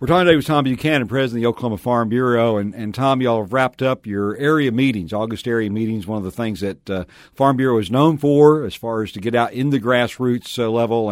We're talking today with Tom Buchanan, President of the Oklahoma Farm Bureau. And Tom, y'all have wrapped up your area meetings, August area meetings, one of the things that Farm Bureau is known for as far as to get out in the grassroots level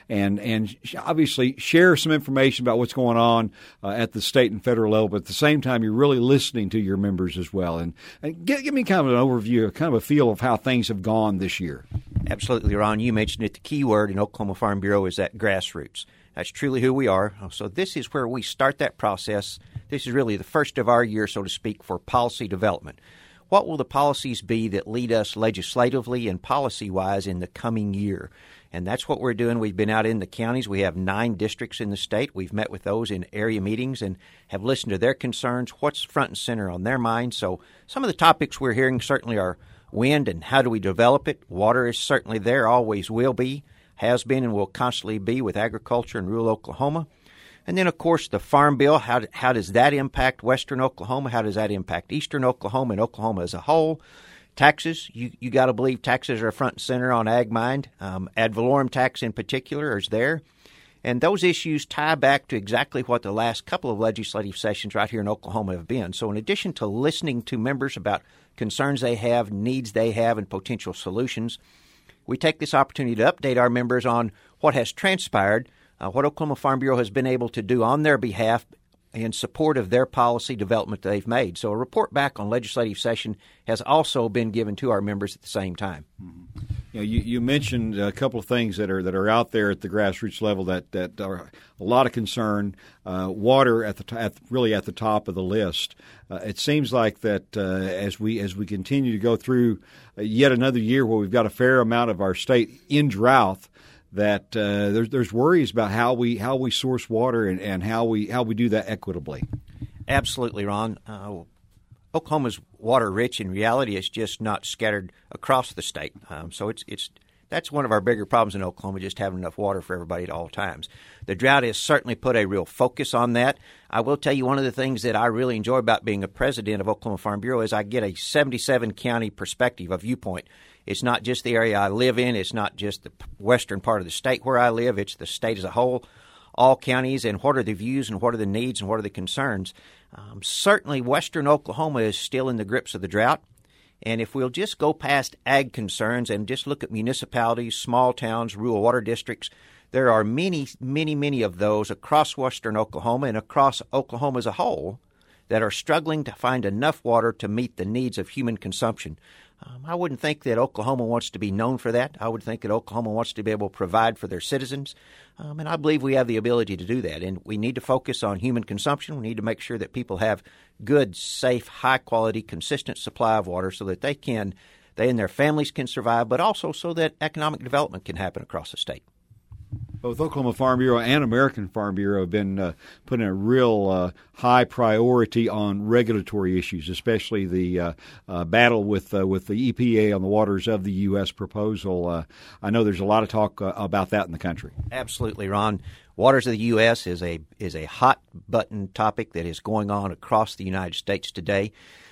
and obviously share some information about what's going on at the state and federal level. But at the same time, you're really listening to your members as well. And give me kind of an overview, kind of a feel of how things have gone this year. Absolutely, Ron. You mentioned it. The key word in Oklahoma Farm Bureau is that grassroots. That's truly who we are. So this is where we start that process. This is really the first of our year, so to speak, for policy development. What will the policies be that lead us legislatively and policy-wise in the coming year? And that's what we're doing. We've been out in the counties. We have 9 districts in the state. We've met with those in area meetings and have listened to their concerns, what's front and center on their minds. So some of the topics we're hearing certainly are wind and how do we develop it. Water is certainly there, always will be, has been and will constantly be with agriculture in rural Oklahoma. And then, of course, the Farm Bill, how does that impact western Oklahoma? How does that impact eastern Oklahoma and Oklahoma as a whole? Taxes, you got to believe taxes are front and center on Ag Mind. Ad valorem tax in particular is there. And those issues tie back to exactly what the last couple of legislative sessions right here in Oklahoma have been. So in addition to listening to members about concerns they have, needs they have, and potential solutions, we take this opportunity to update our members on what has transpired, what Oklahoma Farm Bureau has been able to do on their behalf in support of their policy development they've made. So a report back on legislative session has also been given to our members at the same time. Mm-hmm. You mentioned a couple of things that are out there at the grassroots level that are a lot of concern. Water really at the top of the list. It seems like that as we continue to go through yet another year where we've got a fair amount of our state in drought, that there's worries about how we source water and how we do that equitably. Absolutely, Ron. Oklahoma's water rich. In reality, it's just not scattered across the state. So that's one of our bigger problems in Oklahoma, just having enough water for everybody at all times. The drought has certainly put a real focus on that. I will tell you one of the things that I really enjoy about being a president of Oklahoma Farm Bureau is I get a 77-county perspective, a viewpoint. It's not just the area I live in. It's not just the western part of the state where I live. It's the state as a whole, all counties, and what are the views and what are the needs and what are the concerns. Certainly, western Oklahoma is still in the grips of the drought. And if we'll just go past ag concerns and just look at municipalities, small towns, rural water districts, there are many, many, many of those across western Oklahoma and across Oklahoma as a whole that are struggling to find enough water to meet the needs of human consumption. I wouldn't think that Oklahoma wants to be known for that. I would think that Oklahoma wants to be able to provide for their citizens. And I believe we have the ability to do that. And we need to focus on human consumption. We need to make sure that people have good, safe, high-quality, consistent supply of water so that they and their families can survive, but also so that economic development can happen across the state. Both Oklahoma Farm Bureau and American Farm Bureau have been putting a real high priority on regulatory issues, especially the battle with the EPA on the waters of the U.S. proposal. I know there's a lot of talk about that in the country. Absolutely, Ron. Waters of the U.S. is a hot-button topic that is going on across the United States today.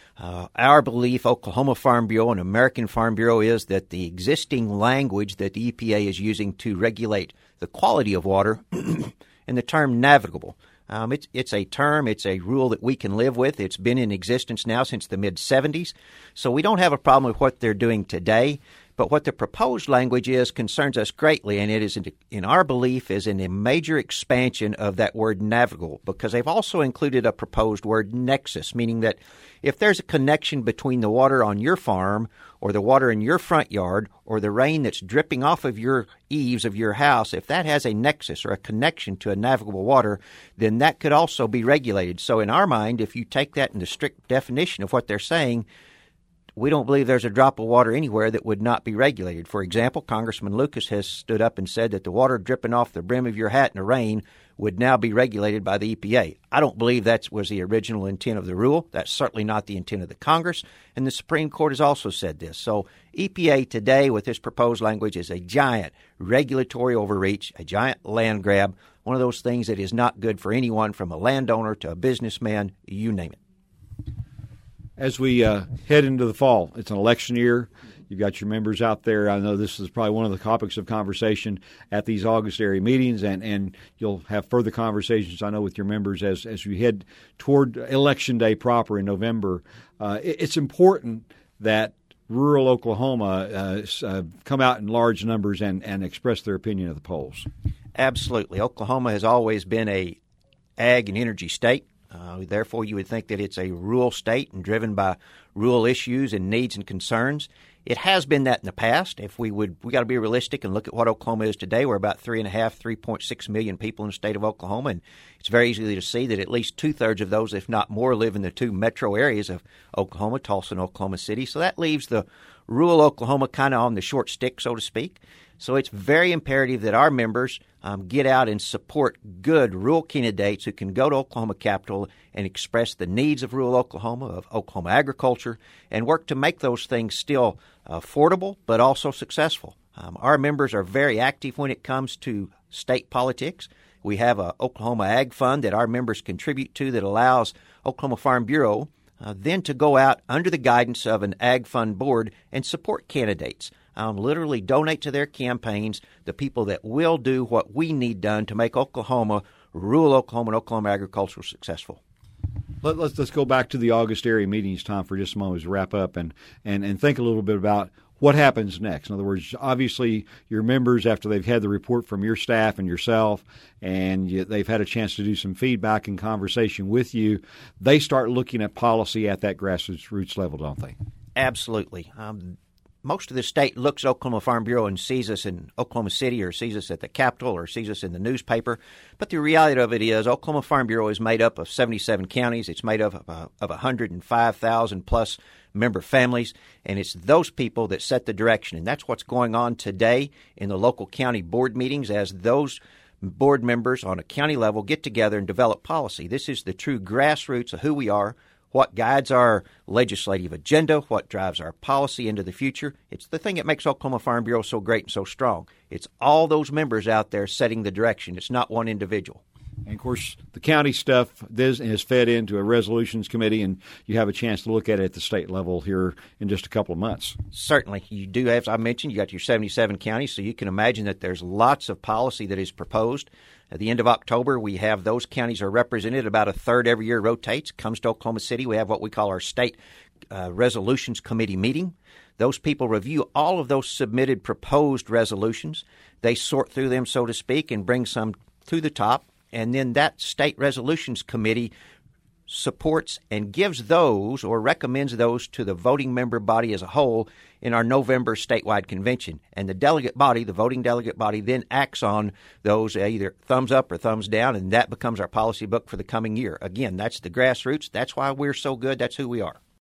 Our belief, Oklahoma Farm Bureau and American Farm Bureau, is that the existing language that the EPA is using to regulate the quality of water and the term navigable, it's a term, it's a rule that we can live with. It's been in existence now since the mid-'70s, so we don't have a problem with what they're doing today. But what the proposed language is concerns us greatly, and it is, in our belief, is in a major expansion of that word navigable, because they've also included a proposed word nexus, meaning that if there's a connection between the water on your farm or the water in your front yard or the rain that's dripping off of your eaves of your house, if that has a nexus or a connection to a navigable water, then that could also be regulated. So in our mind, if you take that in the strict definition of what they're saying, we don't believe there's a drop of water anywhere that would not be regulated. For example, Congressman Lucas has stood up and said that the water dripping off the brim of your hat in the rain would now be regulated by the EPA. I don't believe that was the original intent of the rule. That's certainly not the intent of the Congress, and the Supreme Court has also said this. So EPA today, with this proposed language, is a giant regulatory overreach, a giant land grab, one of those things that is not good for anyone, from a landowner to a businessman, you name it. As we head into the fall, it's an election year. You've got your members out there. I know this is probably one of the topics of conversation at these August area meetings, and you'll have further conversations, I know, with your members as you head toward Election Day proper in November. It's important that rural Oklahoma come out in large numbers and express their opinion at the polls. Absolutely. Oklahoma has always been a ag and energy state. Therefore, you would think that it's a rural state and driven by rural issues and needs and concerns. It has been that in the past. We got to be realistic and look at what Oklahoma is today. We're about 3.6 million people in the state of Oklahoma, and it's very easy to see that at least 2/3 of those, if not more, live in the two metro areas of Oklahoma, Tulsa and Oklahoma City. So that leaves the rural Oklahoma kind of on the short stick, so to speak. So it's very imperative that our members get out and support good rural candidates who can go to Oklahoma Capitol and express the needs of rural Oklahoma, of Oklahoma agriculture, and work to make those things still affordable but also successful. Our members are very active when it comes to state politics. We have a Oklahoma Ag Fund that our members contribute to that allows Oklahoma Farm Bureau then to go out under the guidance of an Ag Fund board and support candidates. Literally donate to their campaigns the people that will do what we need done to make Oklahoma, rural Oklahoma, and Oklahoma agriculture successful. Let's go back to the August area meetings, Tom, for just a moment to wrap up and think a little bit about what happens next. In other words, obviously your members, after they've had the report from your staff and yourself, and they've had a chance to do some feedback and conversation with you, they start looking at policy at that grassroots level, don't they? Absolutely. Most of the state looks at Oklahoma Farm Bureau and sees us in Oklahoma City or sees us at the Capitol or sees us in the newspaper. But the reality of it is Oklahoma Farm Bureau is made up of 77 counties. It's made up of 105,000 plus member families, and it's those people that set the direction. And that's what's going on today in the local county board meetings as those board members on a county level get together and develop policy. This is the true grassroots of who we are, what guides our legislative agenda, what drives our policy into the future. It's the thing that makes Oklahoma Farm Bureau so great and so strong. It's all those members out there setting the direction. It's not one individual. And, of course, the county stuff is fed into a resolutions committee, and you have a chance to look at it at the state level here in just a couple of months. Certainly. You do, as I mentioned, you got your 77 counties, so you can imagine that there's lots of policy that is proposed. At the end of October, we have those counties are represented. About a third every year rotates. Comes to Oklahoma City, we have what we call our state resolutions committee meeting. Those people review all of those submitted proposed resolutions. They sort through them, so to speak, and bring some to the top. And then that state resolutions committee supports and gives those or recommends those to the voting member body as a whole in our November statewide convention. And the delegate body, the voting delegate body, then acts on those either thumbs up or thumbs down, and that becomes our policy book for the coming year. Again, that's the grassroots. That's why we're so good. That's who we are.